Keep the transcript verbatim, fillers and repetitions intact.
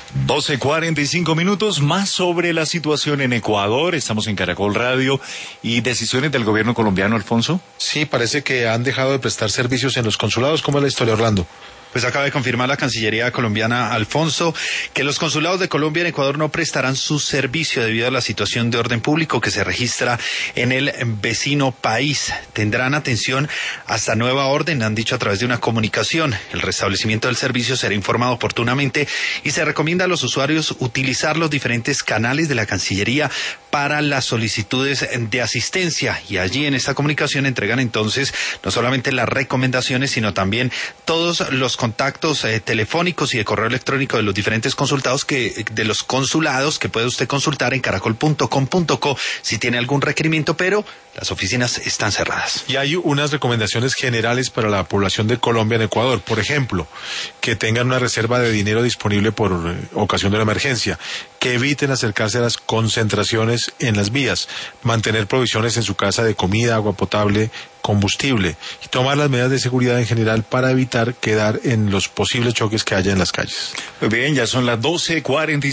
doce cuarenta y cinco minutos, más sobre la situación en Ecuador. Estamos en Caracol Radio. ¿Y decisiones del gobierno colombiano, Alfonso? Sí, parece que han dejado de prestar servicios en los consulados. ¿Cómo es la historia, Orlando? Pues acaba de confirmar la Cancillería colombiana, Alfonso, que los consulados de Colombia en Ecuador no prestarán su servicio debido a la situación de orden público que se registra en el vecino país. Tendrán atención hasta nueva orden, han dicho a través de una comunicación. El restablecimiento del servicio será informado oportunamente y se recomienda a los usuarios utilizar los diferentes canales de la Cancillería para las solicitudes de asistencia. Y allí en esta comunicación entregan entonces no solamente las recomendaciones, sino también todos los contactos eh, telefónicos y de correo electrónico de los diferentes consultados que de los consulados que puede usted consultar en caracol punto com punto co si tiene algún requerimiento, pero las oficinas están cerradas. Y hay unas recomendaciones generales para la población de Colombia en Ecuador. Por ejemplo, que tengan una reserva de dinero disponible por eh, ocasión de una emergencia, que eviten acercarse a las concentraciones en las vías, mantener provisiones en su casa de comida, agua potable, combustible y tomar las medidas de seguridad en general para evitar quedar en los posibles choques que haya en las calles. Muy bien, ya son las doce cuarenta y